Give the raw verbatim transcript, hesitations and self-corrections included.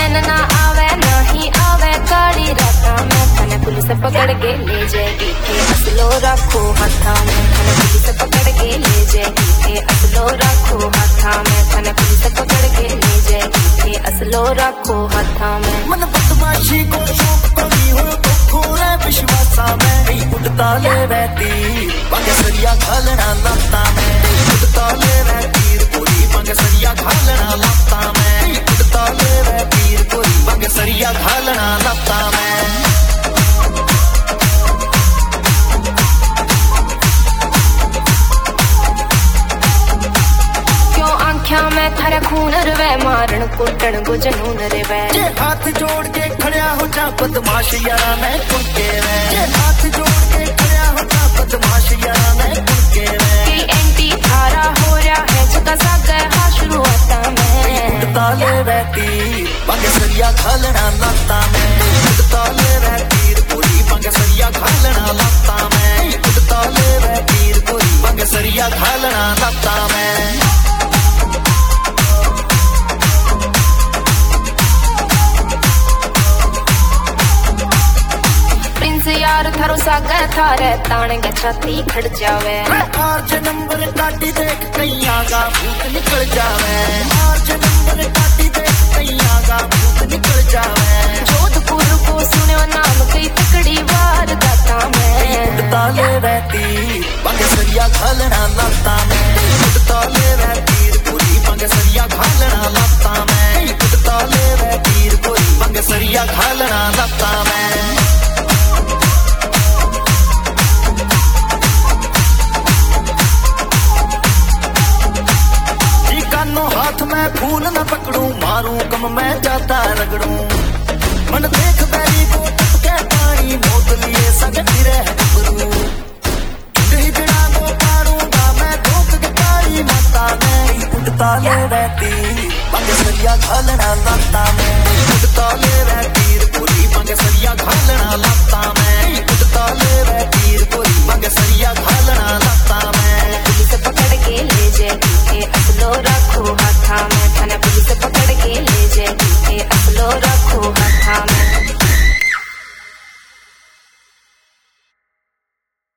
चैन ना आवे ना ही आवे काली राता में थाने पुलिस पकड़ के ले जाएगी के असलो रखो हाथा में थाने पुलिस पकड़ के ले जाएगी के असलो रखो हाथा में थाने पुलिस पकड़ के ले जाएगी के असलो रखो हाथा में मन बदमाशी को शौक कभी हो तो खोरे विश्वासा में उड़ता ले रहती बंगसरिया घालना लाता में उड़ता ले रहती पूरी बंगसरिया घालना लाता में उड़ता ले रहती पूरी बंगसरिया घालना लाता में आँख्या में थारे खून रवे मारण कुटन गुजनून रवे ये हाथ जोड़ के खड़िया हो जा बदमाश यारा मैं कुनके वे ये हाथ जोड़ के खड़िया हो जा बदमाश यारा मैं कुनके वे की एंटी थारा हो रहा है जगा सागर हा शुरुआता में उड़ता ले रहती बंगसरिया घालना लाता में उड़ता ले रहती पूरी बंगसरिया घालना लाता में उड़ता ले रहती पूरी बंगसरिया घालना लाता में यार थारो सागर थारे ताने के छाती खड़ जावे आर्ज नंबर काटी देख कैया का भूत निकल जावे आर्ज नंबर काटी देख कैया का भूत निकल जावे जोधपुर को सुने नाम कई तकड़ी वार दाता में उड़ता ले रहती बंगसरिया घालना लाता में उड़ता ले रहती पूरी बंगसरिया घालना लाता में उड़ता ले रहती पूरी बंगसरिया घालना लाता में हाथ में फूल न पकड़ूं मारूं कम मैं जाता रगड़ूं मन देख बैरी को टपके पानी मौत लिए सगट रह करूं कहीं बिना को पारूंगा मैं धोख के पारी माता में उड़ता ले रहती बंगसरिया घालना लाता में उड़ता ले रहती पूरी बंगसरिया घालना लाता में